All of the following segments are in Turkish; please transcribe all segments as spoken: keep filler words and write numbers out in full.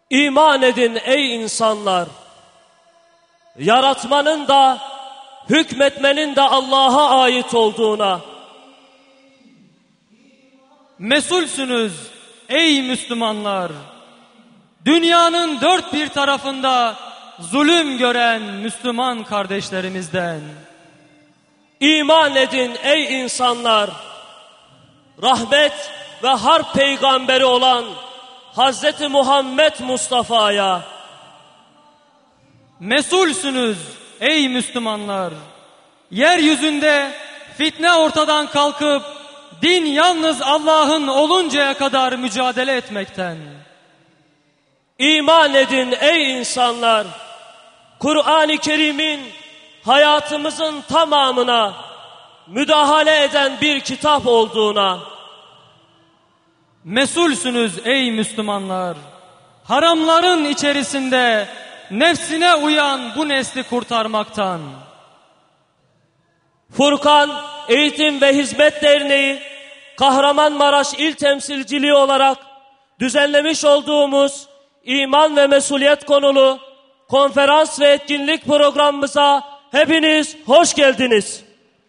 İman edin ey insanlar. Yaratmanın da, hükmetmenin de Allah'a ait olduğuna. Mesulsünüz ey Müslümanlar. Dünyanın dört bir tarafında zulüm gören Müslüman kardeşlerimizden. İman edin ey insanlar. Rahmet ve harp peygamberi olan Hazreti Muhammed Mustafa'ya. Mesulsünüz ey Müslümanlar. Yeryüzünde fitne ortadan kalkıp din yalnız Allah'ın oluncaya kadar mücadele etmekten. İman edin ey insanlar. Kur'an-ı Kerim'in hayatımızın tamamına müdahale eden bir kitap olduğuna. Mesulsünüz ey Müslümanlar. Haramların içerisinde nefsine uyan bu nesli kurtarmaktan. Furkan Eğitim ve Hizmet Derneği Kahramanmaraş İl Temsilciliği olarak düzenlemiş olduğumuz iman ve mesuliyet konulu konferans ve etkinlik programımıza hepiniz hoş geldiniz.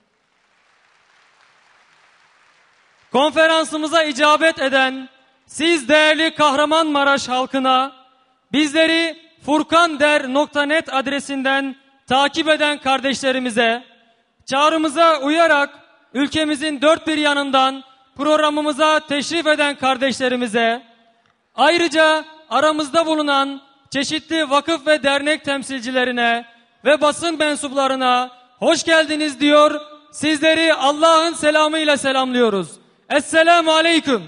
Konferansımıza icabet eden siz değerli Kahramanmaraş halkına, bizleri furkander nokta net adresinden takip eden kardeşlerimize, çağrımıza uyarak ülkemizin dört bir yanından programımıza teşrif eden kardeşlerimize, ayrıca aramızda bulunan çeşitli vakıf ve dernek temsilcilerine ve basın mensuplarına hoş geldiniz diyor, sizleri Allah'ın selamıyla selamlıyoruz. Esselamu Aleyküm.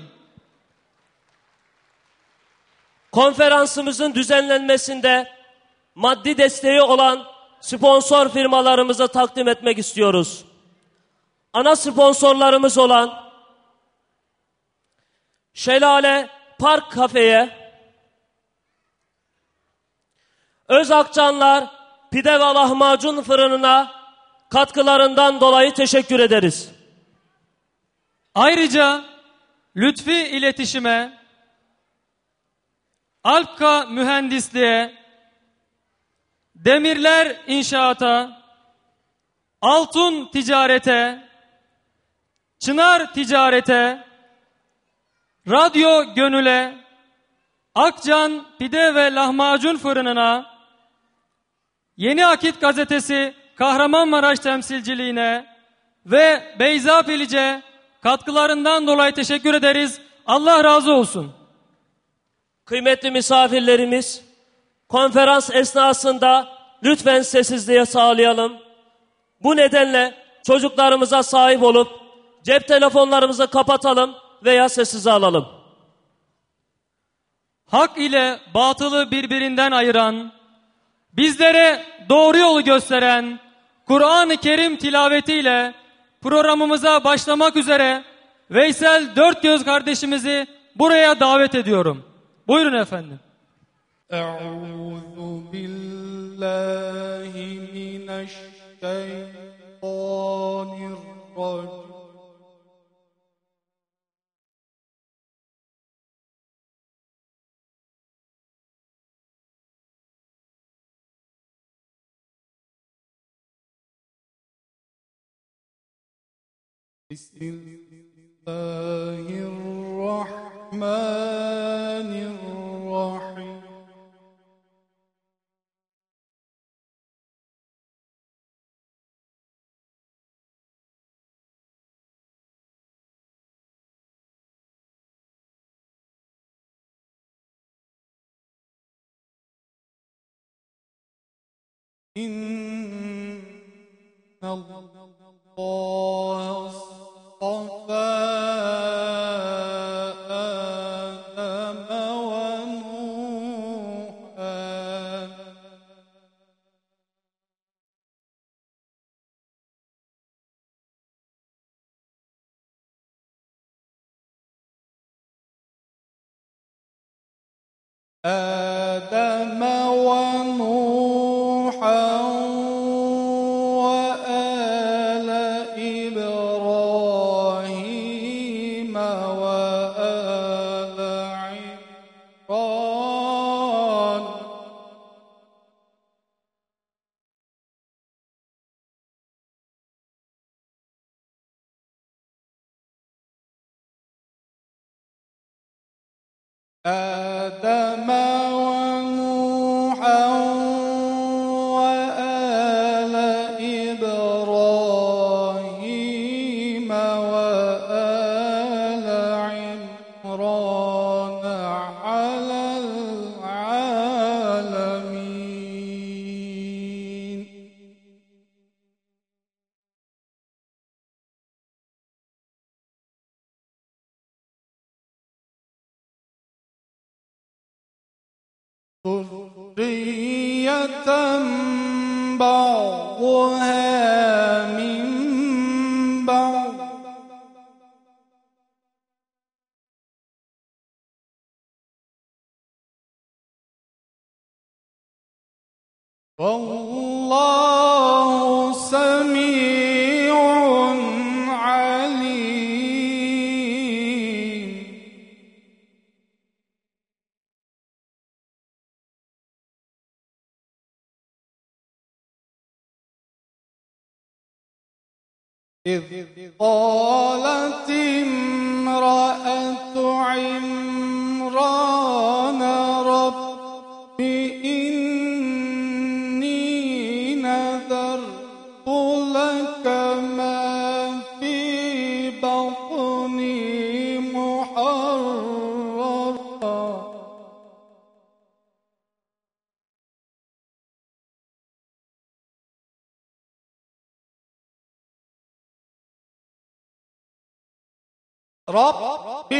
Konferansımızın düzenlenmesinde maddi desteği olan sponsor firmalarımıza takdim etmek istiyoruz. Ana sponsorlarımız olan Şelale Park Kafe'ye, Özakcanlar Pide ve Lahmacun Fırını'na katkılarından dolayı teşekkür ederiz. Ayrıca Lütfi İletişim'e, Alpka Mühendisliğe, Demirler İnşaat'a, Altun Ticaret'e, Çınar Ticaret'e, Radyo Gönül'e, Akcan Pide ve Lahmacun Fırını'na, Yeni Akit Gazetesi Kahramanmaraş temsilciliğine ve Beyza Pilice katkılarından dolayı teşekkür ederiz. Allah razı olsun. Kıymetli misafirlerimiz, konferans esnasında lütfen sessizliğe sağlayalım. Bu nedenle çocuklarımıza sahip olup cep telefonlarımızı kapatalım veya sessize alalım. Hak ile batılı birbirinden ayıran, bizlere doğru yolu gösteren Kur'an-ı Kerim tilavetiyle programımıza başlamak üzere Veysel Dörtgöz kardeşimizi buraya davet ediyorum. Buyurun efendim. Euzu billahi mineşşeytanirracim. Bismillahirrahmanirrahim. İnnallâhe astafa Ademe ve Nuhen. آدم ونوحا وآل إبراهيم وآل عمران آدم ونوحا وآل إبراهيم وآل عمران على العالمين. ذرية بعضها من بعض والله سميع عليم. إذ قالت امرأة عمران رب إني نذرت لك ما في بطني محررا رب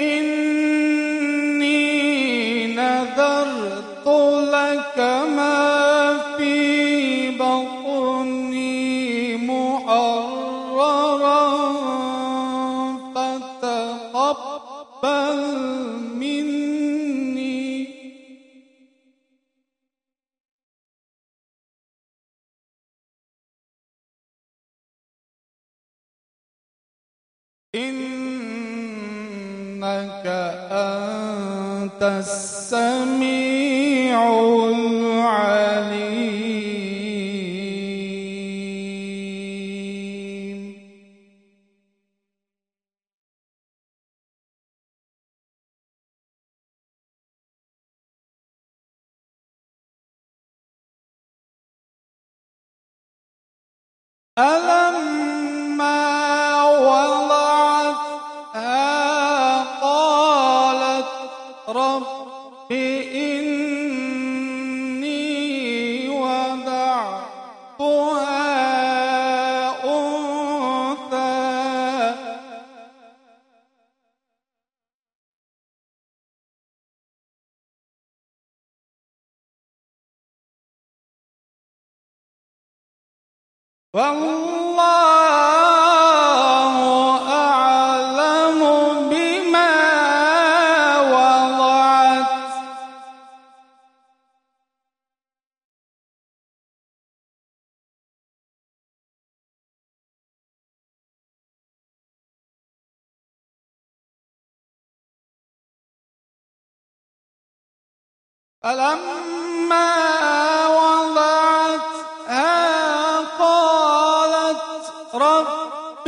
إني نذرت لك ما في بطني محررا فتقبل مني إنك أنت السميع العليم. ألما وضعتها قالت رب إني وضعتها أنثى والله أعلم بما وضعت فلما وضعتها قالت رب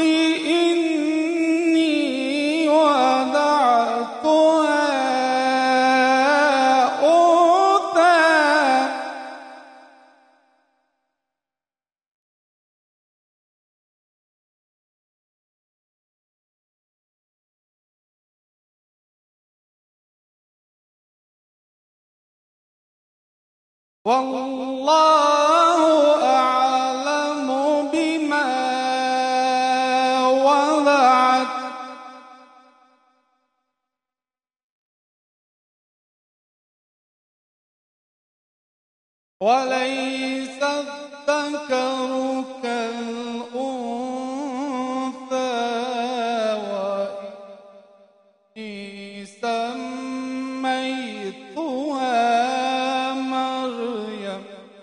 إني وضعتها أنثى والله أعلم بما وضعت وليس الذكر كالأنثى وإني سميتها مريم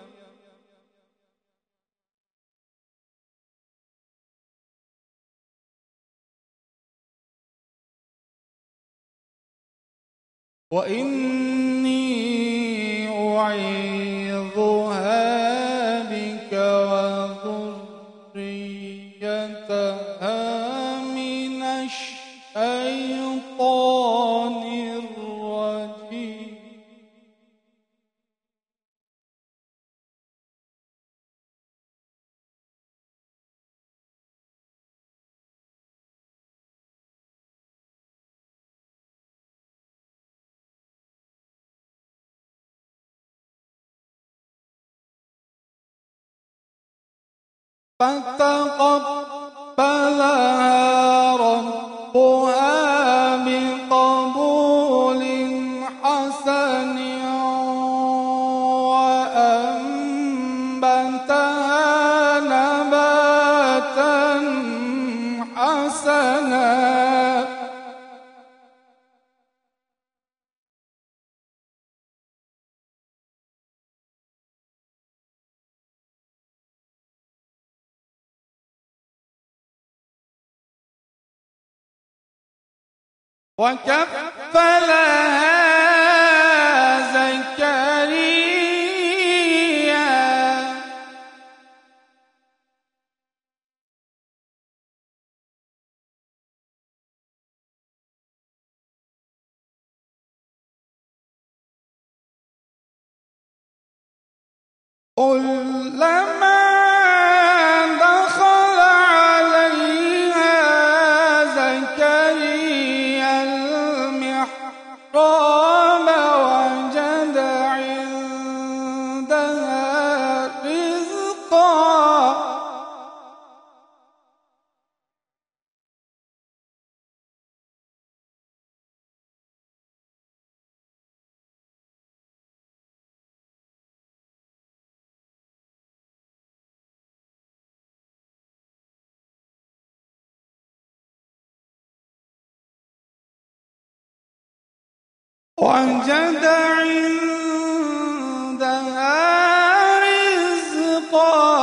وإني أعيذها بك وذريتها من الشيطان الرجيم. فتقبلها ربها بقبول حسن وأنبتها نباتا حسنا. وكفلها زكريا كلما دخل عليها زكريا المحراب وجد عندها رزقا وجد عندها رزقا.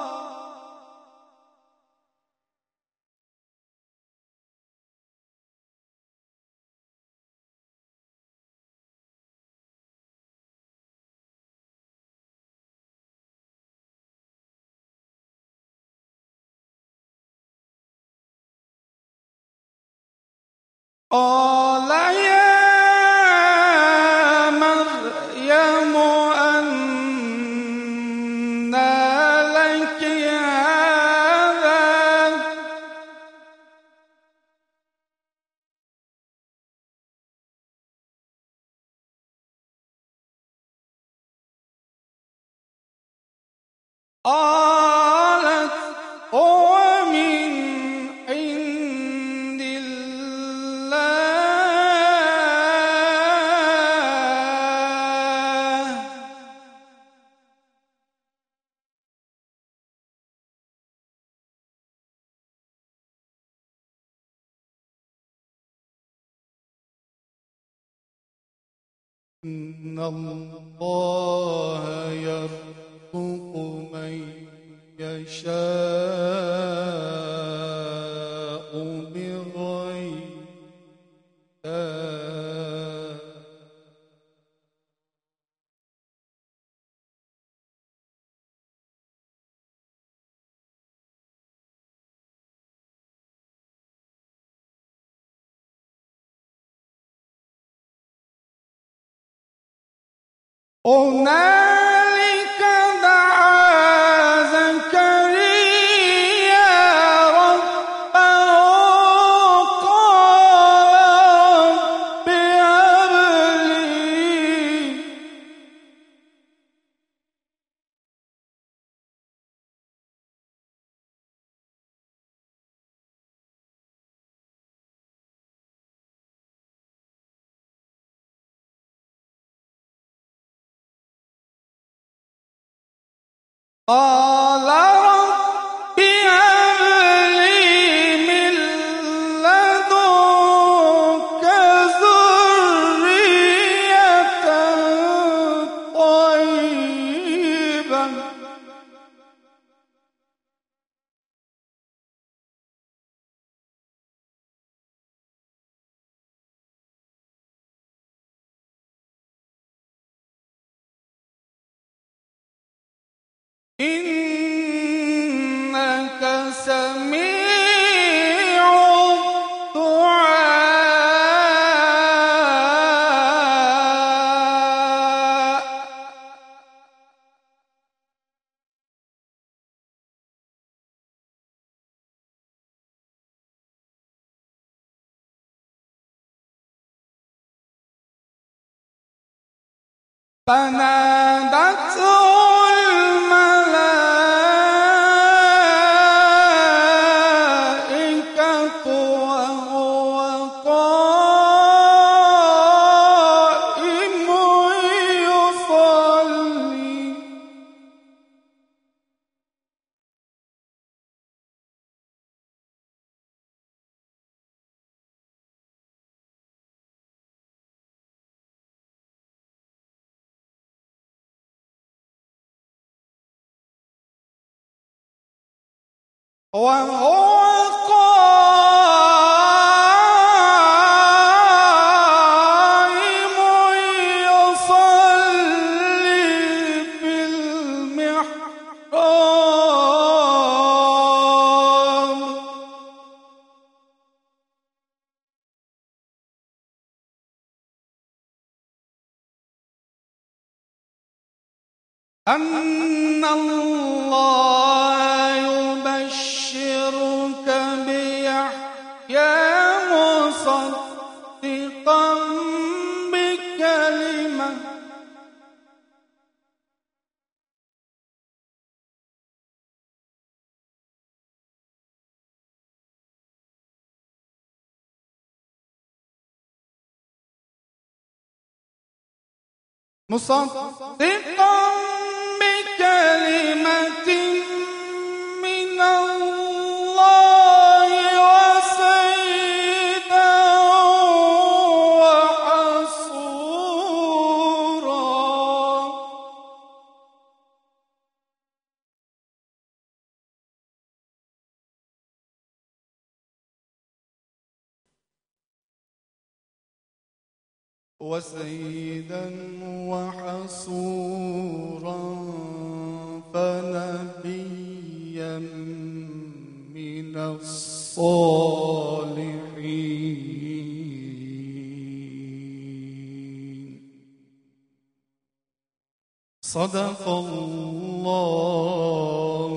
قال يا مريم أنى لك هذا قالت هو من عند الله إن الله يرزق من يشاء بغير حساب. هنالك دعا زكريا ربه قال رب هب لي قال رب هب لي من لدنك ذرية طيبة إنك سميع الدعاء. فنادته الملائكة وهو قائم يصلي في المحراب أن الله يبشرك بيحيى مصدقا بكلمة مصدقا بكلمة من الله وسيدا وحصورا وسيدا وحصورا فنبيا من الصالحين صدق الله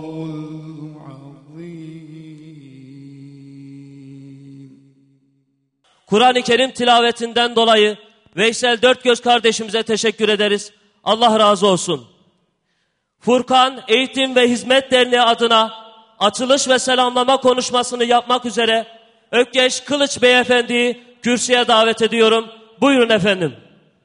العظيم. Kur'an-ı Kerim tilavetinden dolayı Veysel Dörtgöz kardeşimize teşekkür ederiz. Allah razı olsun. Furkan Eğitim ve Hizmet Derneği adına açılış ve selamlama konuşmasını yapmak üzere Ökkeş Kılıç Beyefendi'yi kürsüye davet ediyorum. Buyurun efendim.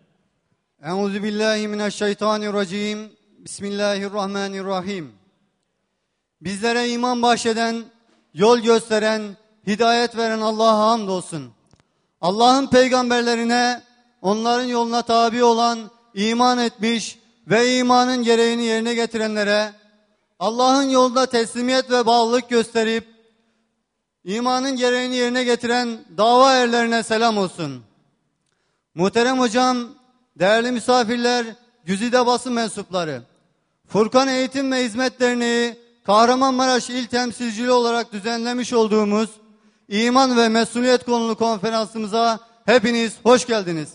Euzubillahimineşşeytanirracim. Bismillahirrahmanirrahim. Bizlere iman bahşeden, yol gösteren, hidayet veren Allah'a hamdolsun. Allah'ın peygamberlerine, onların yoluna tabi olan, iman etmiş ve imanın gereğini yerine getirenlere, Allah'ın yolunda teslimiyet ve bağlılık gösterip, imanın gereğini yerine getiren dava erlerine selam olsun. Muhterem hocam, değerli misafirler, güzide basın mensupları, Furkan Eğitim ve Hizmet Derneği, Kahramanmaraş İl Temsilciliği olarak düzenlemiş olduğumuz İman ve Mesuliyet konulu konferansımıza hepiniz hoş geldiniz.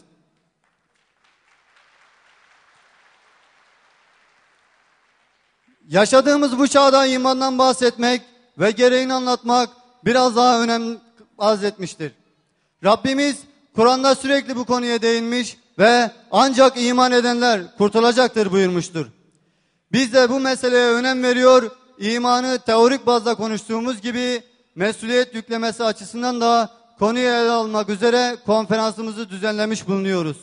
Yaşadığımız bu çağda imandan bahsetmek ve gereğini anlatmak biraz daha önem arz etmiştir. Rabbimiz Kur'an'da sürekli bu konuya değinmiş ve ancak iman edenler kurtulacaktır buyurmuştur. Biz de bu meseleye önem veriyor, imanı teorik bazda konuştuğumuz gibi mesuliyet yüklemesi açısından da konuyu ele almak üzere konferansımızı düzenlemiş bulunuyoruz.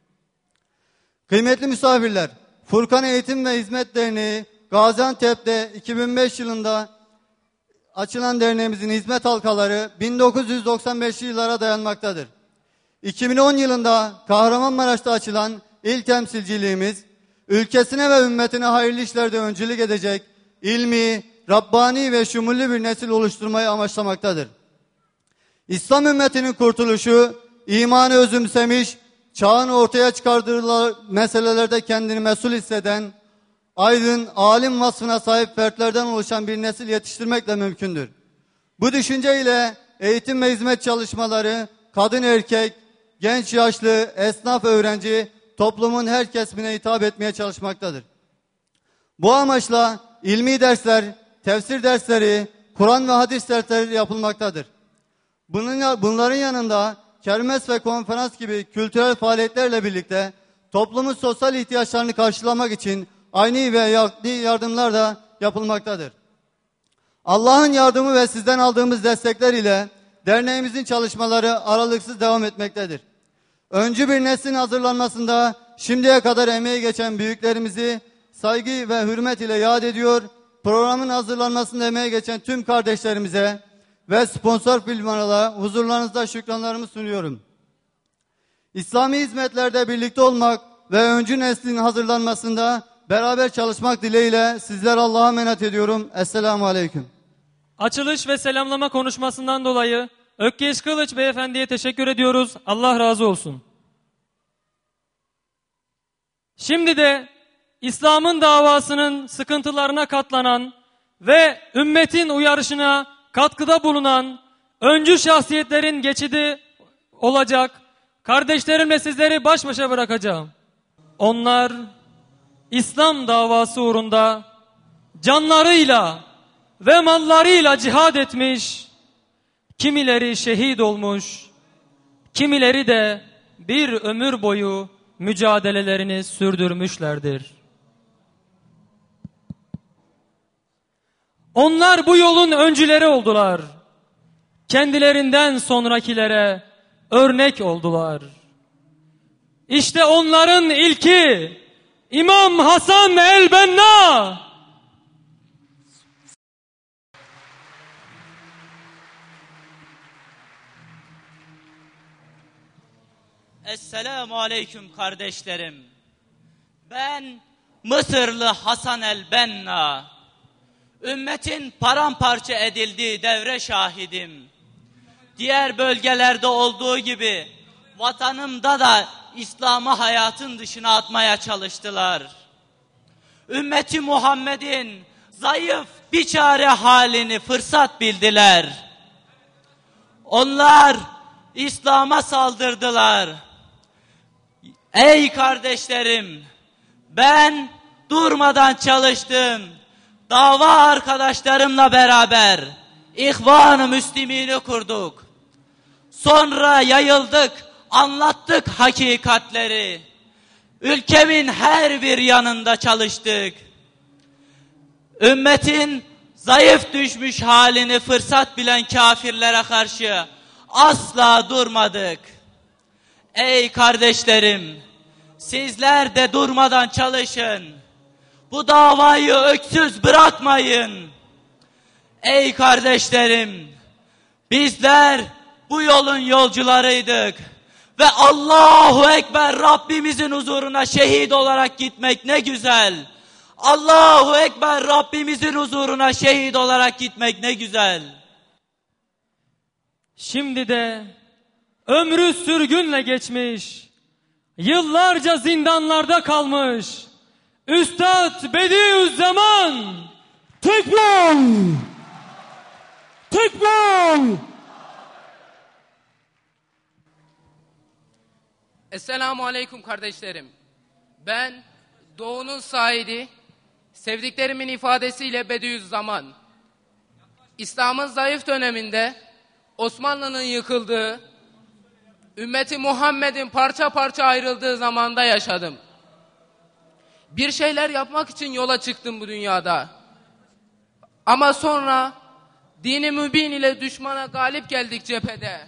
Kıymetli misafirler, Furkan Eğitim ve Hizmet Derneği Gaziantep'te iki bin beş yılında açılan derneğimizin hizmet halkaları bin dokuz yüz doksan beşli yıllara dayanmaktadır. iki bin on yılında Kahramanmaraş'ta açılan il temsilciliğimiz, ülkesine ve ümmetine hayırlı işlerde öncülük edecek, ilmi, Rabbani ve şumullü bir nesil oluşturmayı amaçlamaktadır. İslam ümmetinin kurtuluşu, imanı özümsemiş, çağın ortaya çıkardığı meselelerde kendini mesul hisseden, aydın, alim vasfına sahip fertlerden oluşan bir nesil yetiştirmekle mümkündür. Bu düşünceyle eğitim ve hizmet çalışmaları, kadın erkek, genç yaşlı, esnaf öğrenci, toplumun her kesimine hitap etmeye çalışmaktadır. Bu amaçla ilmi dersler, tefsir dersleri, Kur'an ve hadis dersleri yapılmaktadır. Bunun, bunların yanında kermes ve konferans gibi kültürel faaliyetlerle birlikte toplumun sosyal ihtiyaçlarını karşılamak için ayni ve yakni yardımlar da yapılmaktadır. Allah'ın yardımı ve sizden aldığımız destekler ile derneğimizin çalışmaları aralıksız devam etmektedir. Öncü bir neslin hazırlanmasında şimdiye kadar emeği geçen büyüklerimizi saygı ve hürmet ile yad ediyor, programın hazırlanmasında emeği geçen tüm kardeşlerimize ve sponsor firmalara huzurlarınızda şükranlarımı sunuyorum. İslami hizmetlerde birlikte olmak ve öncü neslin hazırlanmasında beraber çalışmak dileğiyle sizler Allah'a emanet ediyorum. Esselamu Aleyküm. Açılış ve selamlama konuşmasından dolayı Ökkeş Kılıç Beyefendi'ye teşekkür ediyoruz. Allah razı olsun. Şimdi de İslam'ın davasının sıkıntılarına katlanan ve ümmetin uyarışına katkıda bulunan öncü şahsiyetlerin geçidi olacak kardeşlerimle sizleri baş başa bırakacağım. Onlar İslam davası uğrunda canlarıyla ve mallarıyla cihad etmiş, kimileri şehit olmuş, kimileri de bir ömür boyu mücadelelerini sürdürmüşlerdir. Onlar bu yolun öncüleri oldular. Kendilerinden sonrakilere örnek oldular. İşte onların ilki İmam Hasan el-Benna. Esselamu aleyküm kardeşlerim. Ben Mısırlı Hasan el-Benna. Ümmetin paramparça edildiği devre şahidim. Diğer bölgelerde olduğu gibi vatanımda da İslam'ı hayatın dışına atmaya çalıştılar. Ümmeti Muhammed'in zayıf, biçare halini fırsat bildiler. Onlar İslam'a saldırdılar. Ey kardeşlerim, ben durmadan çalıştım. Dava arkadaşlarımla beraber İhvan-ı Müslimini kurduk. Sonra yayıldık, anlattık hakikatleri. Ülkemin her bir yanında çalıştık. Ümmetin zayıf düşmüş halini fırsat bilen kafirlere karşı asla durmadık. Ey kardeşlerim, sizler de durmadan çalışın. Bu davayı öksüz bırakmayın. Ey kardeşlerim, bizler bu yolun yolcularıydık. Ve Allahu Ekber, Rabbimizin huzuruna şehit olarak gitmek ne güzel. Allahu Ekber, Rabbimizin huzuruna şehit olarak gitmek ne güzel. Şimdi de ömrü sürgünle geçmiş, yıllarca zindanlarda kalmış Üstad Bediüzzaman. Tekbir! Tekbir! Esselamu aleyküm kardeşlerim. Ben Doğu'nun saidi, sevdiklerimin ifadesiyle Bediüzzaman. İslam'ın zayıf döneminde Osmanlı'nın yıkıldığı, ümmeti Muhammed'in parça parça ayrıldığı zamanda yaşadım. Bir şeyler yapmak için yola çıktım bu dünyada. Ama sonra dini mübin ile düşmana galip geldik cephede.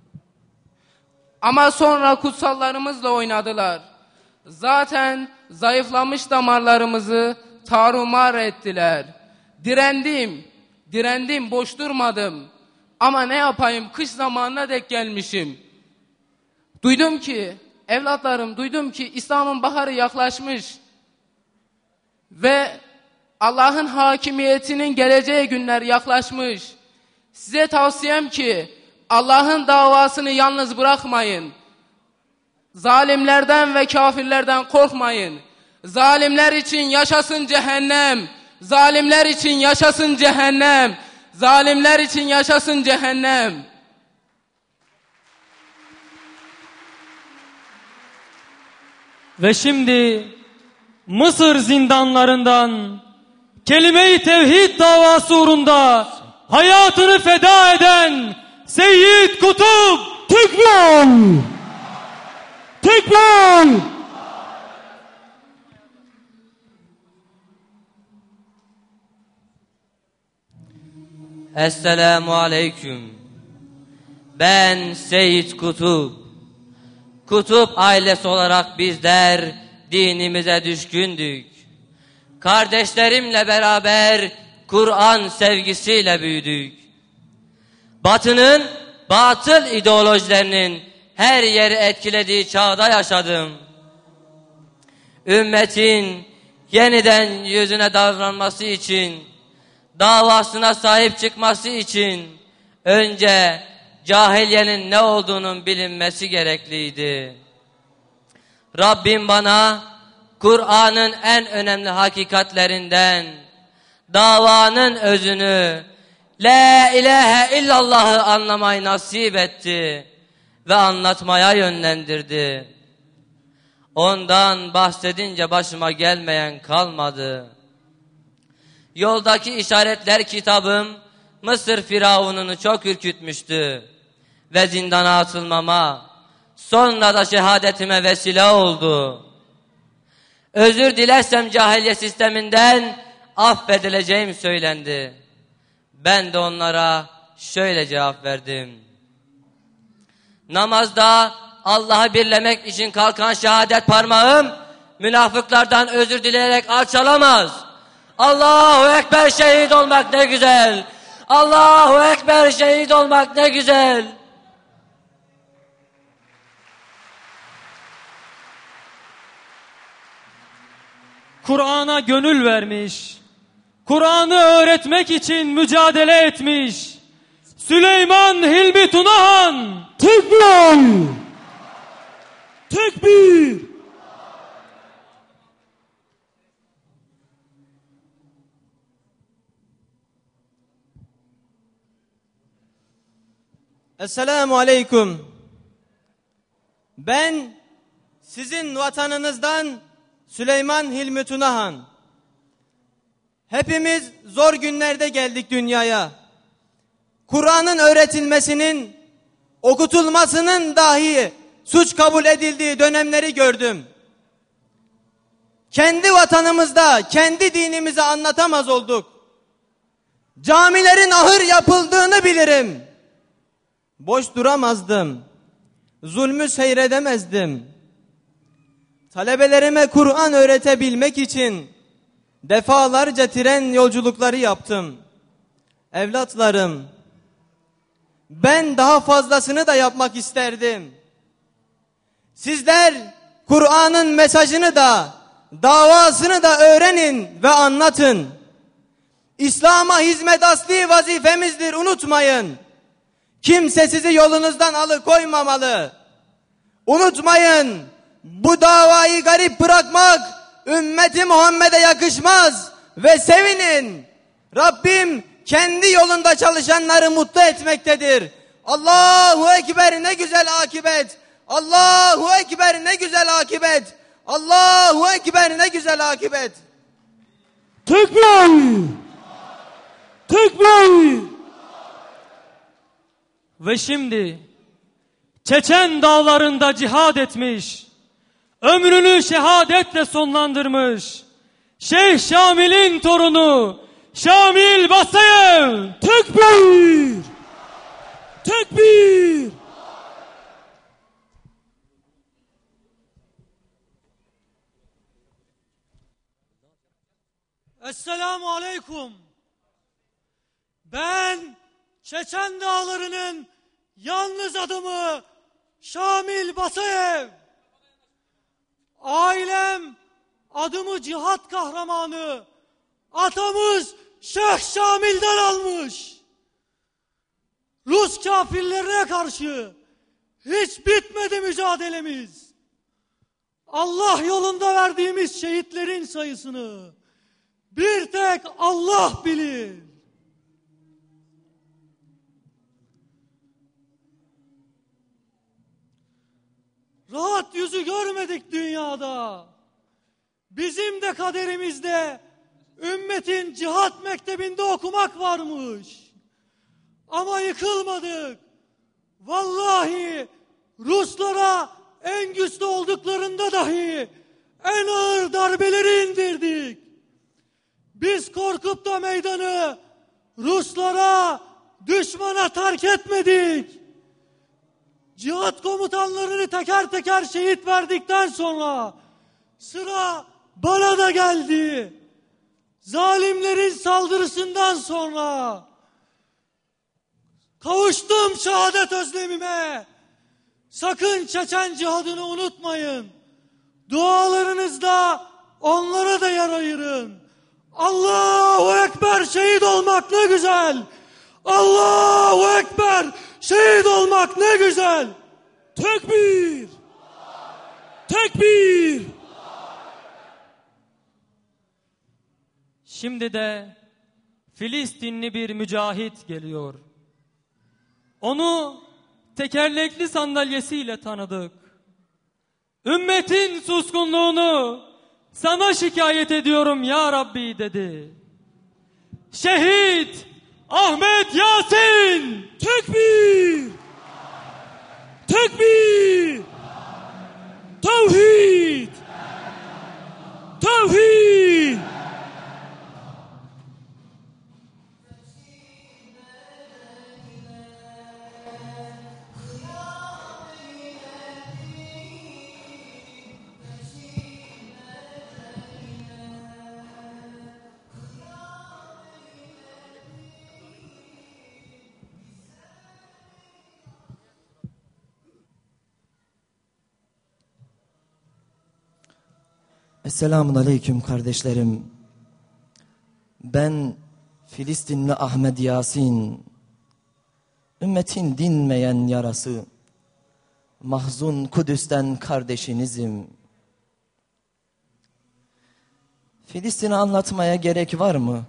Ama sonra kutsallarımızla oynadılar. Zaten zayıflamış damarlarımızı tarumar ettiler. Direndim, direndim, boş durmadım. Ama ne yapayım, kış zamanına dek gelmişim. Duydum ki, evlatlarım duydum ki İslam'ın baharı yaklaşmış. Ve Allah'ın hakimiyetinin geleceği günler yaklaşmış. Size tavsiyem ki Allah'ın davasını yalnız bırakmayın. Zalimlerden ve kafirlerden korkmayın. Zalimler için yaşasın cehennem. Zalimler için yaşasın cehennem. Zalimler için yaşasın cehennem. Ve şimdi Mısır zindanlarından kelime-i tevhid davası uğrunda hayatını feda eden Seyyid Kutup. Tekbir! Tekbir! Esselamu aleyküm. Ben Seyyid Kutup. Kutup ailesi olarak bizler dinimize düşkündük. Kardeşlerimle beraber Kur'an sevgisiyle büyüdük. Batının, batıl ideolojilerinin her yeri etkilediği çağda yaşadım. Ümmetin yeniden yüzüne davranması için davasına sahip çıkması için önce cahiliyenin ne olduğunun bilinmesi gerekliydi. Rabbim bana Kur'an'ın en önemli hakikatlerinden davanın özünü, La ilahe illallah'ı anlamayı nasip etti ve anlatmaya yönlendirdi. Ondan bahsedince başıma gelmeyen kalmadı. Yoldaki işaretler kitabım Mısır firavununu çok ürkütmüştü ve zindana atılmama, sonra da şehadetime vesile oldu. Özür dilersem cahiliye sisteminden affedileceğim söylendi. Ben de onlara şöyle cevap verdim. Namazda Allah'ı birlemek için kalkan şehadet parmağım münafıklardan özür dileyerek alçalamaz. Allahu Ekber, şehit olmak ne güzel. Allahu Ekber, şehit olmak ne güzel. Kur'an'a gönül vermiş, Kur'an'ı öğretmek için mücadele etmiş Süleyman Hilmi Tunahan. Tekbir! Tekbir! Esselamu Aleyküm. Ben sizin vatanınızdan Süleyman Hilmi Tunahan. Hepimiz zor günlerde geldik dünyaya. Kur'an'ın öğretilmesinin, okutulmasının dahi suç kabul edildiği dönemleri gördüm. Kendi vatanımızda, kendi dinimizi anlatamaz olduk. Camilerin ahır yapıldığını bilirim. Boş duramazdım. Zulmü seyredemezdim. Talebelerime Kur'an öğretebilmek için defalarca tren yolculukları yaptım. Evlatlarım, ben daha fazlasını da yapmak isterdim. Sizler Kur'an'ın mesajını da, davasını da öğrenin ve anlatın. İslam'a hizmet asli vazifemizdir, unutmayın. Kimse sizi yolunuzdan alıkoymamalı. Unutmayın, bu davayı garip bırakmak ümmeti Muhammed'e yakışmaz ve sevinin. Rabbim kendi yolunda çalışanları mutlu etmektedir. Allahu Ekber, ne güzel akibet. Allahu Ekber, ne güzel akibet. Allahu Ekber, ne güzel akibet. Tekbir! Tekbir! Ve şimdi Çeçen dağlarında cihad etmiş, ömrünü şehadetle sonlandırmış Şeyh Şamil'in torunu Şamil Basayev. Tekbir! Tekbir! Esselamu Aleyküm. Ben Çeçen dağlarının yalnız adamı Şamil Basayev. Ailem adımı cihat kahramanı atamız Şeyh Şamil'den almış. Rus kafirlerine karşı hiç bitmedi mücadelemiz. Allah yolunda verdiğimiz şehitlerin sayısını bir tek Allah bilir. Rahat yüzü görmedik dünyada. Bizim de kaderimizde ümmetin cihat mektebinde okumak varmış. Ama yıkılmadık. Vallahi Ruslara en güçlü olduklarında dahi en ağır darbeleri indirdik. Biz korkup da meydanı Ruslara, düşmana terk etmedik. Cihat komutanlarını teker teker şehit verdikten sonra sıra bana da geldi. Zalimlerin saldırısından sonra kavuştum şehadet özlemime. Sakın Çeçen cihadını unutmayın. Dualarınızda onlara da yer ayırın. Allahu Ekber, şehit olmak ne güzel. Allahu Ekber, şehit olmak ne güzel. Tekbir. Tekbir. Şimdi de Filistinli bir mücahit geliyor. Onu tekerlekli sandalyesiyle tanıdık. Ümmetin suskunluğunu sana şikayet ediyorum ya Rabbi dedi. Şehit Ahmet Yasin! Tekbir! Tekbir! Tevhid! Tevhid! Esselamun Aleyküm kardeşlerim. Ben Filistinli Ahmet Yasin, ümmetin dinmeyen yarası, mahzun Kudüs'ten kardeşinizim. Filistin'i anlatmaya gerek var mı?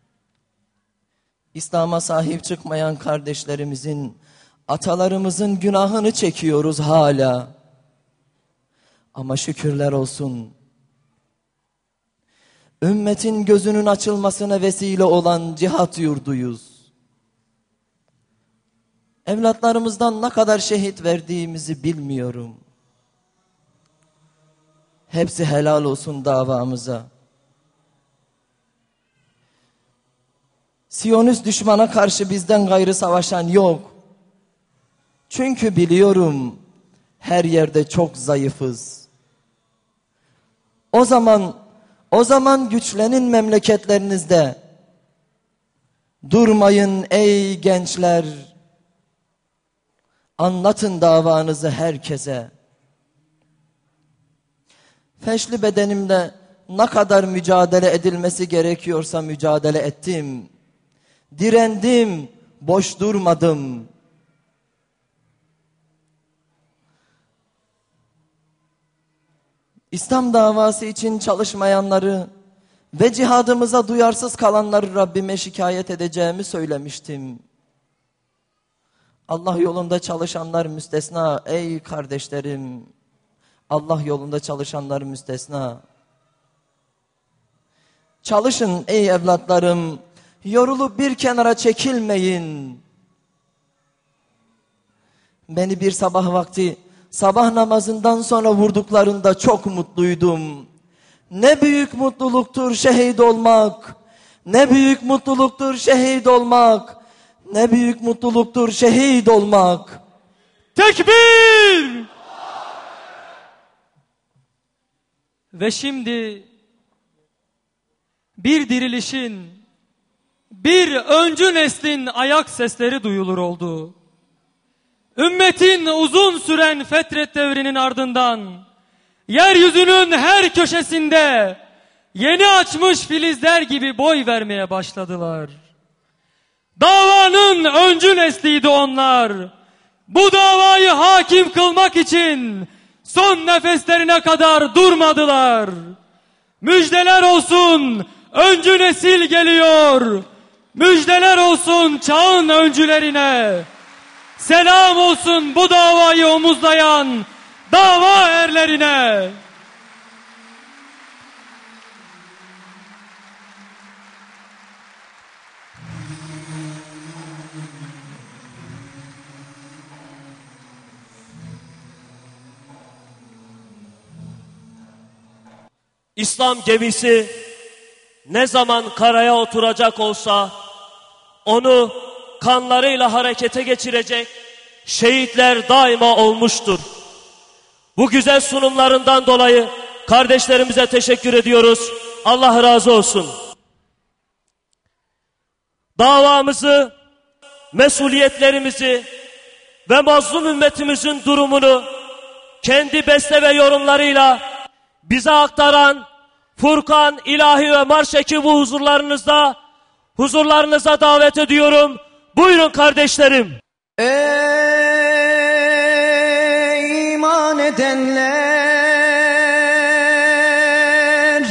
İslam'a sahip çıkmayan kardeşlerimizin, atalarımızın günahını çekiyoruz hala. Ama şükürler olsun, ümmetin gözünün açılmasına vesile olan cihat yurduyuz. Evlatlarımızdan ne kadar şehit verdiğimizi bilmiyorum. Hepsi helal olsun davamıza. Siyonist düşmana karşı bizden gayrı savaşan yok. Çünkü biliyorum her yerde çok zayıfız. O zaman O zaman güçlenin memleketlerinizde. Durmayın ey gençler. Anlatın davanızı herkese. Feşli bedenimde ne kadar mücadele edilmesi gerekiyorsa mücadele ettim. Direndim, boş durmadım. İslam davası için çalışmayanları ve cihadımıza duyarsız kalanları Rabbime şikayet edeceğimi söylemiştim. Allah yolunda çalışanlar müstesna ey kardeşlerim. Allah yolunda çalışanlar müstesna. Çalışın ey evlatlarım. Yorulup bir kenara çekilmeyin. Beni bir sabah vakti sabah namazından sonra vurduklarında çok mutluydum. Ne büyük mutluluktur şehit olmak. Ne büyük mutluluktur şehit olmak. Ne büyük mutluluktur şehit olmak. Tekbir! Ve şimdi bir dirilişin, bir öncü neslin ayak sesleri duyulur oldu. Ümmetin uzun süren fetret devrinin ardından yeryüzünün her köşesinde yeni açmış filizler gibi boy vermeye başladılar. Davanın öncü nesliydi onlar. Bu davayı hakim kılmak için son nefeslerine kadar durmadılar. Müjdeler olsun, öncü nesil geliyor. Müjdeler olsun çağın öncülerine. Selam olsun bu davayı omuzlayan dava erlerine. İslam gemisi ne zaman karaya oturacak olsa onu kanlarıyla harekete geçirecek şehitler daima olmuştur. Bu güzel sunumlarından dolayı kardeşlerimize teşekkür ediyoruz. Allah razı olsun. Davamızı, mesuliyetlerimizi ve mazlum ümmetimizin durumunu kendi beste ve yorumlarıyla bize aktaran Furkan, ilahi ve marş ekibi huzurlarınızda, huzurlarınıza davet ediyorum. Buyurun kardeşlerim. Ey iman edenler,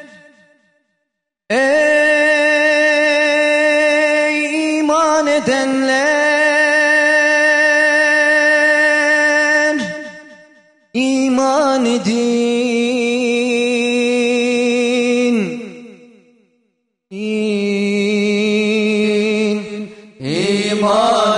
ey iman edenler, iman edin, iman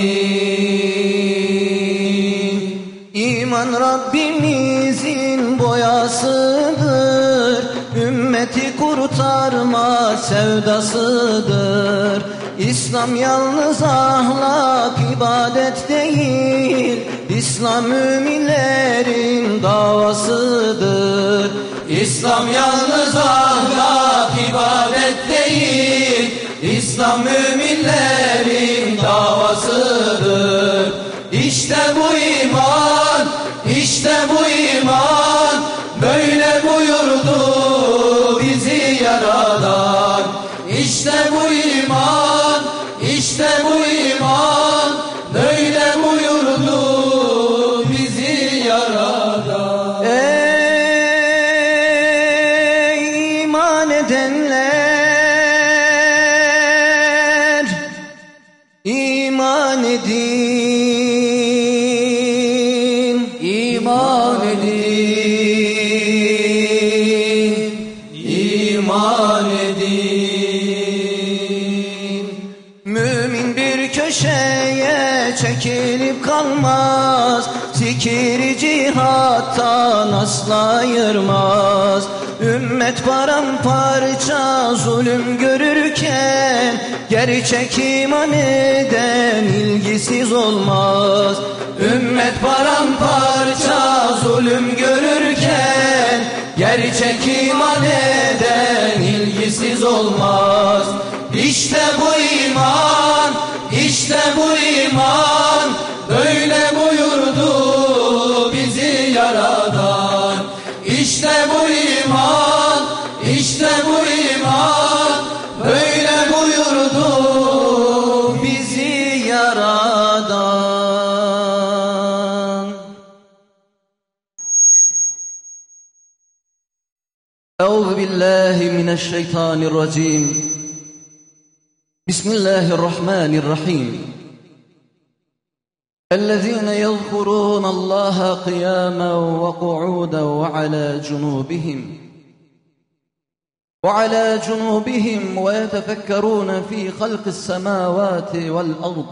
edin. İman Rabbimizin boyasıdır, ümmeti kurtarma sevdasıdır. İslam yalnız ahlak, ibadet değil, İslam müminlerin davasıdır. İslam yalnız ahlak, ibadet değil, İslam müminlerin davasıdır. İşte bu iman, işte bu iman, böyle buyurdu bizi yaradan. İşte bu iman, işte bu iman, böyle buyurdu bizi yaradan. Ey iman edenler, iman edin, iman edin, iman edin. Mümin bir köşeye çekilip kalmaz, zikir cihattan asla ayırmaz. Ümmet paramparça zulüm görürken, gerçek iman eden ilgisiz olmaz. Ümmet paramparça zulüm görürken, gerçek iman eden ilgisiz olmaz. İşte bu iman, işte bu iman, böyle buyurdu bizi yaradan. İşte bu iman, işte bu iman, böyle buyurdu bizi yaradan. Euzu billahi mineşşeytanirracim. Bismillahirrahmanirrahim. الذين يذكرون الله قياما وقعودا وعلى جنوبهم وعلى جنوبهم ويتفكرون في خلق السماوات والأرض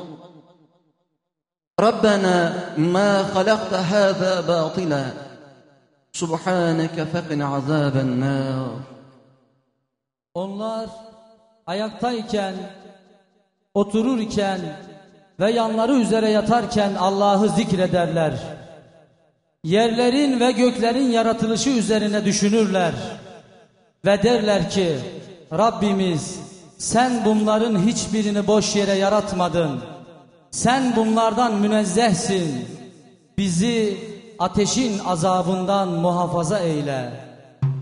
ربنا ما خلقت هذا باطلا سبحانك فقنا عذاب النار. Onlar ayaktayken, otururken ve yanları üzere yatarken Allah'ı zikrederler. Yerlerin ve göklerin yaratılışı üzerine düşünürler. Ve derler ki, Rabbimiz sen bunların hiçbirini boş yere yaratmadın. Sen bunlardan münezzehsin. Bizi ateşin azabından muhafaza eyle.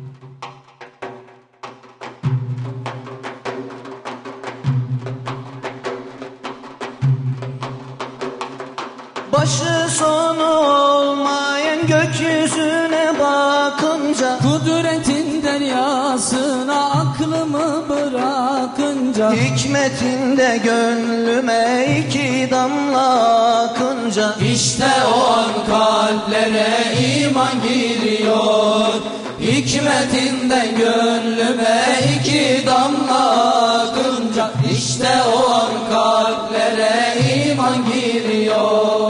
Başı sonu olmayan gökyüzüne bakınca, kudretin deryasına aklımı bırakınca, hikmetinde gönlüme iki damla akınca, İşte o an kalplere iman giriyor. Hikmetinden gönlüme iki damla akınca, İşte o an kalplere iman giriyor.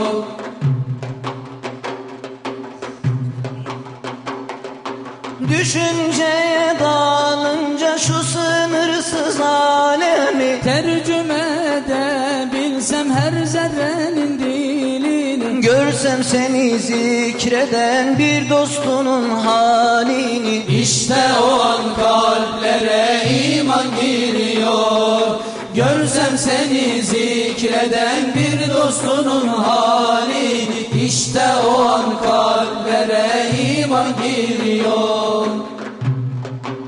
Düşünceye dalınca şu sınırsız alemi, tercüme edebilsem her zerrenin dilini, görsem seni zikreden bir dostunun halini. İşte o an kalplere iman giriyor. Görsem seni zikreden bir dostunun halini. İşte o an kalplere iman giriyor.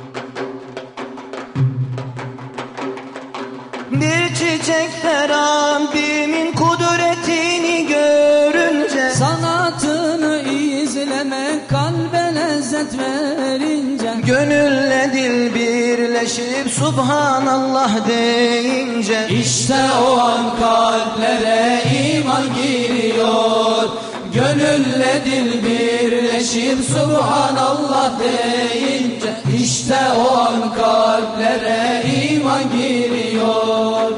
lezzet verince, gönülle dil birleşip Subhanallah deyince, İşte o an kalplere iman giriyor. Gönülle dil birleşip Subhanallah deyince, İşte o an kalplere iman giriyor.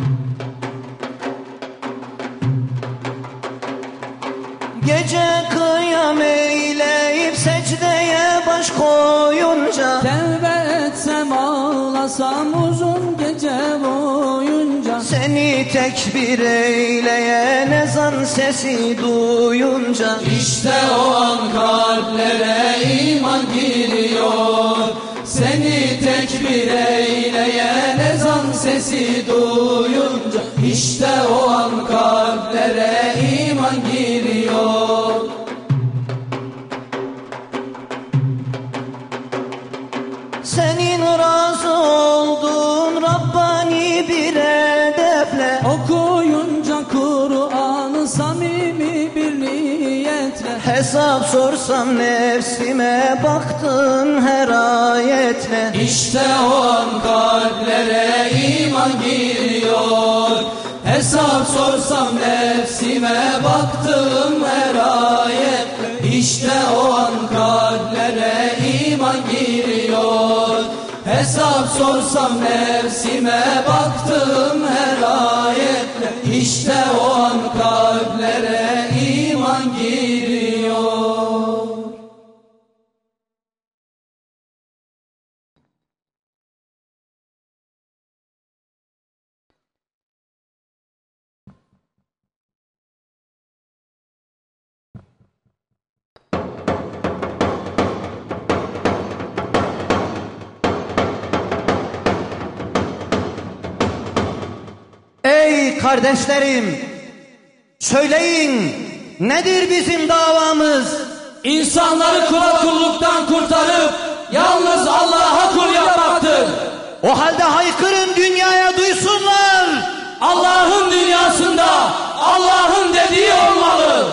gece kıyam eyleyip secdeye baş koyunca, Tevbe etsem ağlasam uzun gece boyunca, seni tekbir eyleyen ezan sesi duyunca, İşte o an kalplere iman giriyor. Seni tekbir eyleyen ezan sesi duyunca, İşte o an kalplere iman giriyor. senin razı olduğun Rabbani bir edefle, Okuyunca Kur'an'ı samimi bir niyetle, hesap sorsam nefsime baktın her ayetle, İşte o an kalplere iman giriyor. Hesap sorsam nefsime baktım her ayetle, İşte o an kalplere iman giriyor. Hesap sorsam nefsime baktım her ayetle, İşte o an kalplere iman giriyor. ey kardeşlerim, söyleyin nedir bizim davamız? İnsanları kula kulluktan kurtarıp yalnız Allah'a kul yapmaktır. O halde haykırın, dünyaya duysunlar. Allah'ın dünyasında Allah'ın dediği olmalı.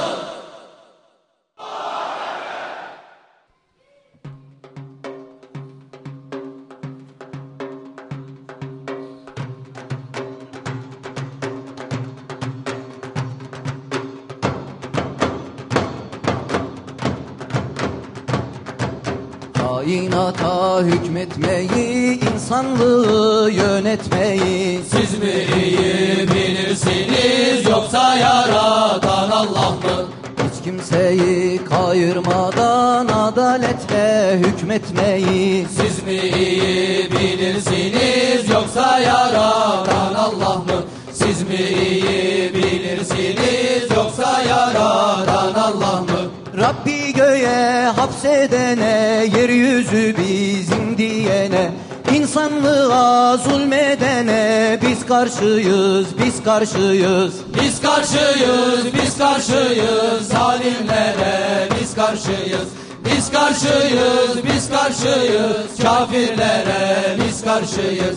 Kainata hükmetmeyi, insanlığı yönetmeyi, Siz mi iyi bilirsiniz yoksa yaratan Allah mı? hiç kimseyi kayırmadan adaletle hükmetmeyi, Siz mi iyi bilirsiniz yoksa yaratan Allah mı? Siz mi iyi bilirsiniz yoksa yaratan Allah mı? Rabbi göğe hapsedene, yeryüzü bizim diyene, insanlığa zulmedene biz karşıyız, biz karşıyız. Biz karşıyız, biz karşıyız zalimlere, biz karşıyız. Biz karşıyız, biz karşıyız kafirlere, biz karşıyız.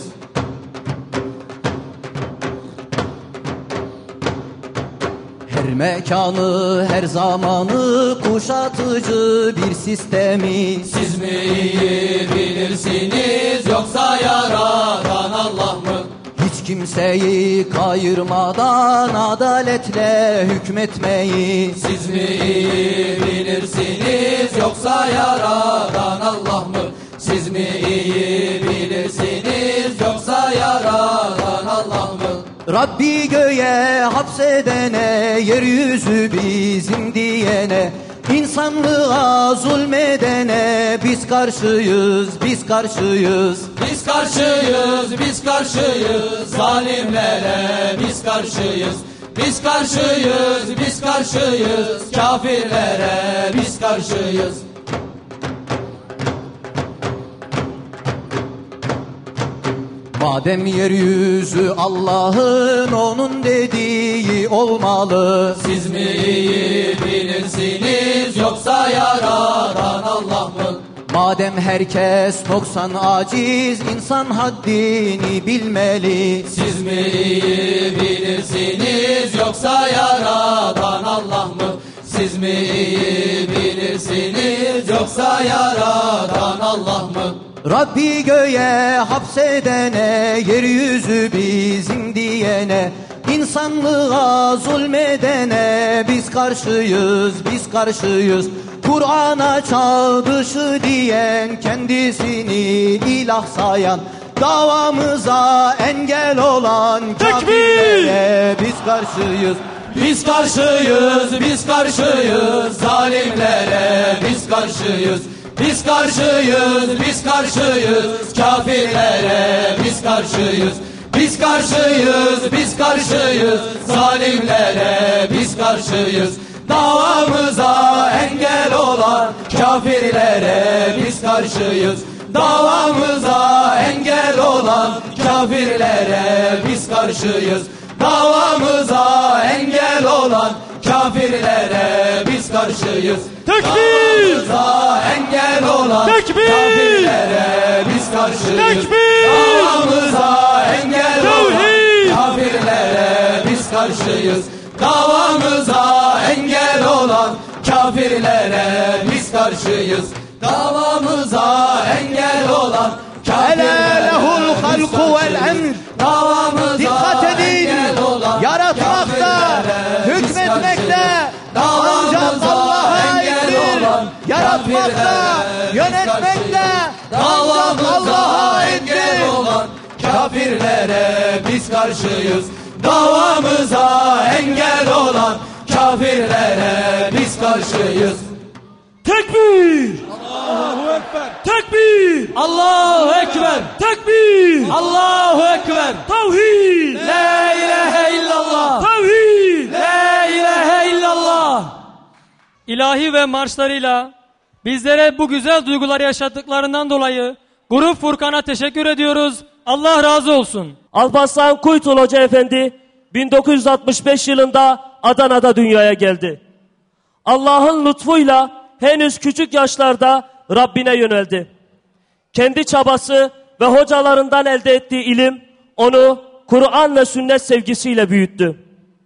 Her mekanı, her zamanı kuşatıcı bir sistemi, Siz mi iyi bilirsiniz yoksa yaratan Allah mı? hiç kimseyi kayırmadan adaletle hükmetmeyi, Siz mi iyi bilirsiniz yoksa yaratan Allah mı? Siz mi iyi bilirsiniz yoksa yaratan Allah mı? Rabbi göğe hapsedene, yeryüzü bizim diyene, insanlığa zulmedene biz karşıyız, biz karşıyız. Biz karşıyız, biz karşıyız zalimlere, biz karşıyız. Biz karşıyız, biz karşıyız kafirlere, biz karşıyız. Madem yeryüzü Allah'ın, onun dediği olmalı. Siz mi iyi bilirsiniz yoksa yaratan Allah mı? Madem herkes noksan aciz, insan haddini bilmeli. Siz mi iyi bilirsiniz yoksa yaratan Allah mı? Siz mi iyi bilirsiniz yoksa yoksa yaradan Allah mı? Rabbi göğe hapsedene, yeryüzü bizim diyene, insanlığa zulmedene biz karşıyız, biz karşıyız. Kur'an'a çağ dışı diyen, kendisini ilah sayan, davamıza engel olan kafirlere biz karşıyız. Biz karşıyız, biz karşıyız, zalimlere biz karşıyız. Biz karşıyız, biz karşıyız, kafirlere biz karşıyız. Biz karşıyız, biz karşıyız, zalimlere biz karşıyız. Davamıza engel olan kafirlere biz karşıyız. Davamıza engel olan kafirlere biz karşıyız. Davamıza engel olan kafirlere biz karşıyız. Tekbir! Davamıza engel olan Tekbir! kafirlere biz karşıyız. Tekbir! Davamıza engel Tevhid! olan kafirlere biz karşıyız. Davamıza engel olan kafirlere biz karşıyız. Davamıza engel olan kafirlere lehul halku vel emr. Davamıza Dikkat edin, yaratmakta, hükmetmekte ancak Allah'a aittir. Yaratmakta, yönetmekte ancak Allah'a aittir. Kafirlere biz karşıyız. Davamıza engel olan kafirlere biz karşıyız. Tekbir! Allahu Ekber! Tekbir! Allahu Ekber! Tekbir! Allahu Ekber! Tevhid! La ilahe illallah! Tevhid! La ilahe illallah! İlahi ve marşlarıyla bizlere bu güzel duyguları yaşattıklarından dolayı Grup Furkan'a teşekkür ediyoruz. Allah razı olsun. Alparslan Kuytul Hoca Efendi bin dokuz yüz altmış beş yılında Adana'da dünyaya geldi. Allah'ın lütfuyla henüz küçük yaşlarda Rabbine yöneldi. Kendi çabası ve hocalarından elde ettiği ilim onu Kur'an ve sünnet sevgisiyle büyüttü.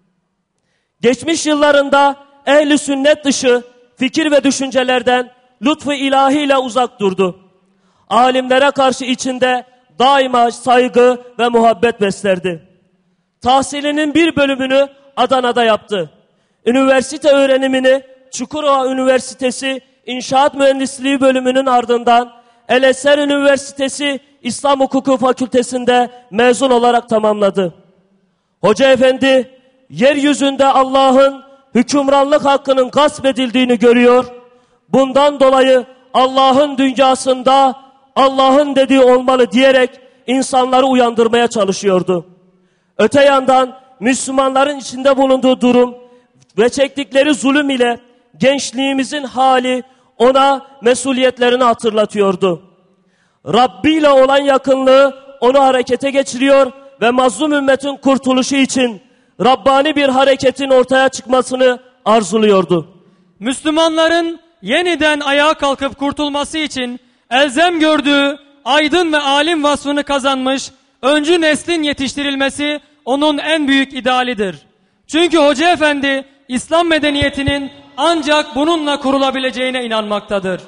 Geçmiş yıllarında ehli sünnet dışı fikir ve düşüncelerden lütfu ilahiyle uzak durdu. Alimlere karşı içinde daima saygı ve muhabbet beslerdi. Tahsilinin bir bölümünü Adana'da yaptı. Üniversite öğrenimini Çukurova Üniversitesi İnşaat Mühendisliği bölümünün ardından El-Eser Üniversitesi İslam Hukuku Fakültesi'nde mezun olarak tamamladı. Hoca Efendi, yeryüzünde Allah'ın hükümranlık hakkının gasp edildiğini görüyor. Bundan dolayı Allah'ın dünyasında Allah'ın dediği olmalı diyerek insanları uyandırmaya çalışıyordu. Öte yandan Müslümanların içinde bulunduğu durum ve çektikleri zulüm ile gençliğimizin hali ona mesuliyetlerini hatırlatıyordu. Rabbi ile olan yakınlığı onu harekete geçiriyor ve mazlum ümmetin kurtuluşu için Rabbani bir hareketin ortaya çıkmasını arzuluyordu. Müslümanların yeniden ayağa kalkıp kurtulması için elzem gördüğü aydın ve alim vasfını kazanmış öncü neslin yetiştirilmesi onun en büyük idealidir. Çünkü Hoca Efendi İslam medeniyetinin ancak bununla kurulabileceğine inanmaktadır.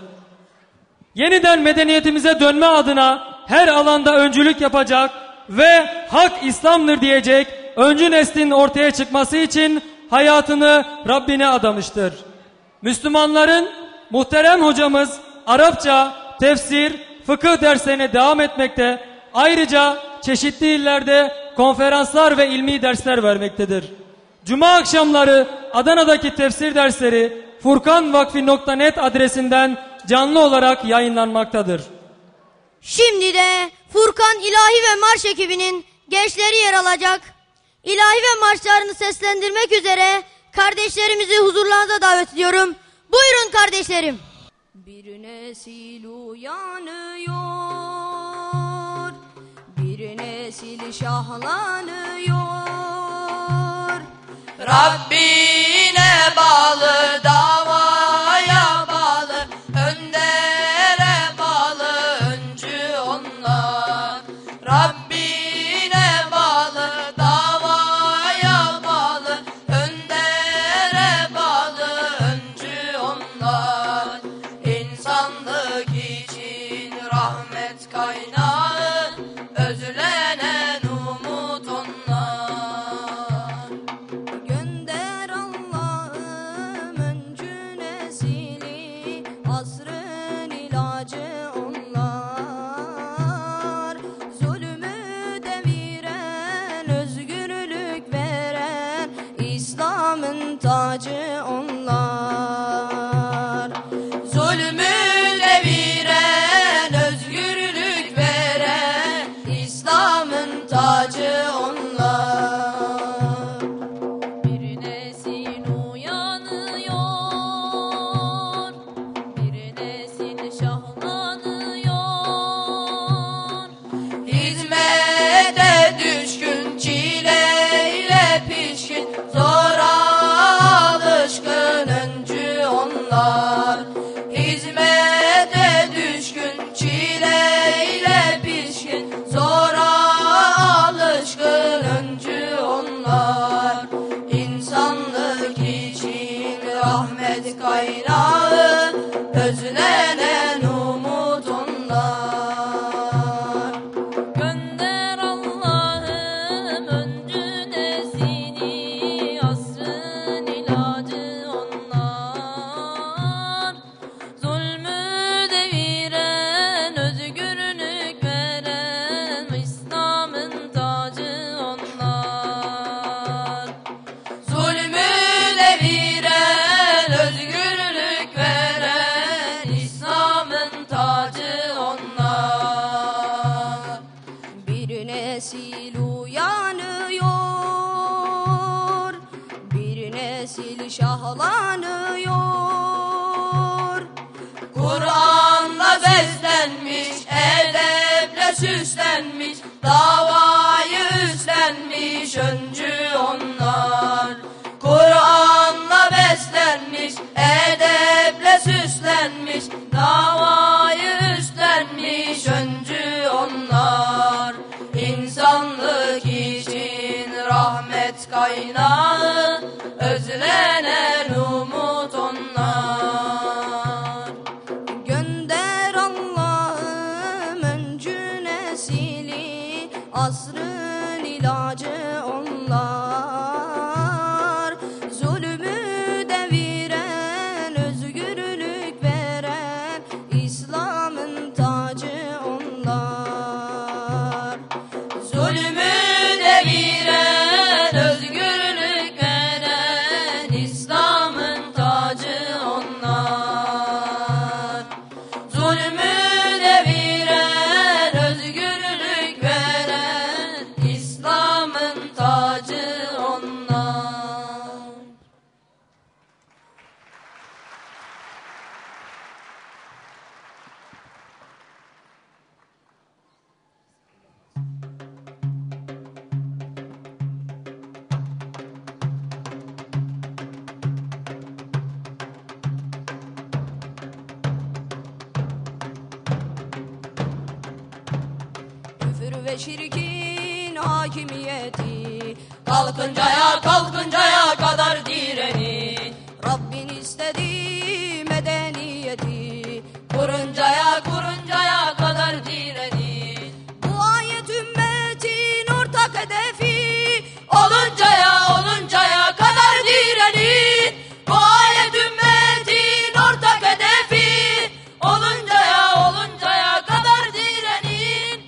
Yeniden medeniyetimize dönme adına her alanda öncülük yapacak ve hak İslam'dır diyecek öncü neslin ortaya çıkması için hayatını Rabbine adamıştır. Müslümanların muhterem hocamız Arapça, tefsir, fıkıh derslerine devam etmekte, ayrıca çeşitli illerde konferanslar ve ilmi dersler vermektedir. Cuma akşamları Adana'daki tefsir dersleri furkanvakfi nokta net adresinden canlı olarak yayınlanmaktadır. Şimdi de Furkan İlahi ve Marş ekibinin gençleri yer alacak. İlahi ve marşlarını seslendirmek üzere kardeşlerimizi huzurlarınıza davet ediyorum. Buyurun kardeşlerim. Bir nesil uyanıyor, bir nesil şahlanıyor. Rabbine bağlı, davaya bağlı, öndere bağlı, öncü onlar. Rabbine bağlı, davaya bağlı, öndere bağlı, öncü onlar. İnsan asrın ilacı onlar. Zulmü deviren, özgürlük veren, İslam'ın tacı onlar. Zulmü deviren, özgürlük veren, İslam'ın tacı onlar. Bir nesil uyanıyor, bir nesil şahlanıyor. Hizmete düşkün, çileyle pişkin, zora alışkın öncü onlar. Hizmete düşkün, çileyle pişkin, zora alışkın öncü onlar. İnsanlık için rahmet kaynağı, özlenen umut onlar. Gönder Allah'ım öncü nesini, asrın ilacı onlar. Zulmü deviren, özgürlük veren, İslam'ın tacı onlar. Zulmü deviren, özgürlük veren, İslam'ın tacı onlar. Bir nesil uyanıyor, bir nesil şahlanıyor. Kur'an'la beslenmiş, edeple süslenmiş, davayı üstlenmiş öncü onlar. Kur'an'la beslenmiş, edeple süslenmiş, davayı üstlenmiş öncü onlar. İnsanlık için rahmet kaynağı, özlenen umut onlar. Gönder Allah'ım öncü nesili, asrın ilacı onlar. Zulmü deviren, özgürlük veren, İslam'ın tacı onlar. Zulmü deviren, özgürlük veren, İslam'ın tacı onlar. Zulmü deviren, özgürlük veren, İslam'ın tacı onlar. Küfür ve şirkin hakimiyeti, Kalkıncaya kalkıncaya kadar direnin, Rabbin istediği medeniyeti. kuruncaya kuruncaya kadar direnin. Bu ayet ümmetin ortak hedefi, Oluncaya oluncaya kadar direnin. Bu ayet ümmetin ortak hedefi. Oluncaya oluncaya kadar direnin.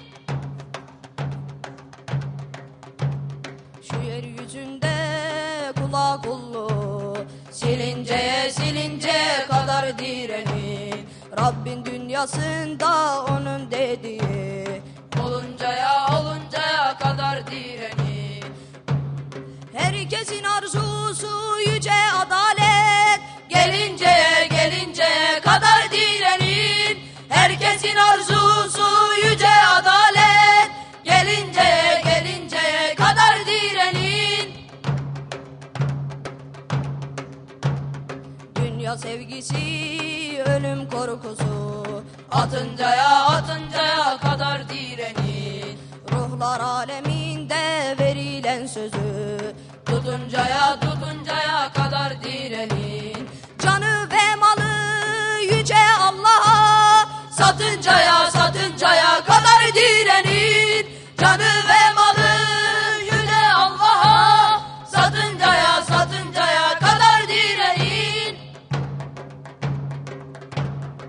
şu yeryüzünde kula kullu, Silinceye silinceye kadar direnin. Rabbin dünyasında onun dediği. Oluncaya oluncaya kadar direnin. Herkesin arzusu yüce adalet, Gelinceye gelinceye kadar direnin. Herkesin arzusu yüce adalet. Gelinceye gelinceye kadar direnin. dünya sevgisi, ölüm korkusu, Atıncaya atıncaya kadar direnin. ruhlar aleminde verilen sözü. Tutuncaya tutuncaya kadar direnin. Canı ve malı yüce Allah'a, Satıncaya satıncaya kadar direnin. Canı ve malı yüce Allah'a. Satıncaya satıncaya kadar direnin.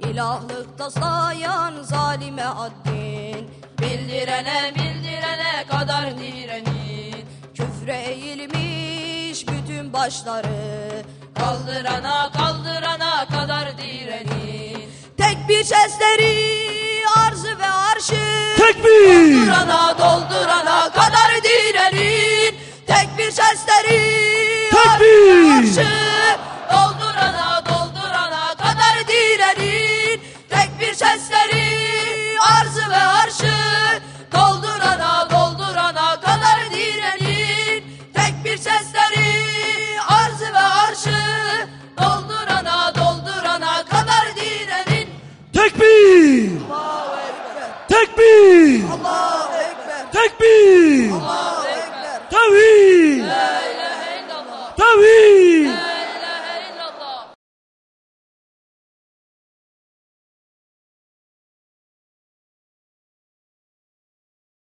İlahlık taslayan zalime haddin. Bildirene bildirene kadar direnin. Küfre eğilmiş bütün başları. Kaldırana kaldırana kadar direnin. Tekbir sesleri arzı ve arşı. Tekbir! Doldurana doldurana kadar direnin. Tekbir sesleri Tekbir! arzı ve arşı. Doldurana doldurana kadar direnin. Tekbir sesleri arzı ve arşı. Doldurana doldurana kadar direnin. Tekbir sesleri arzı ve arşı. Doldurana doldurana kadar direnin. Tekbir! Allahu Ekber. Tekbir! Allahu Ekber. Tekbir! Allahu Ekber. Tevhid! La ilahe illallah. Tevhid!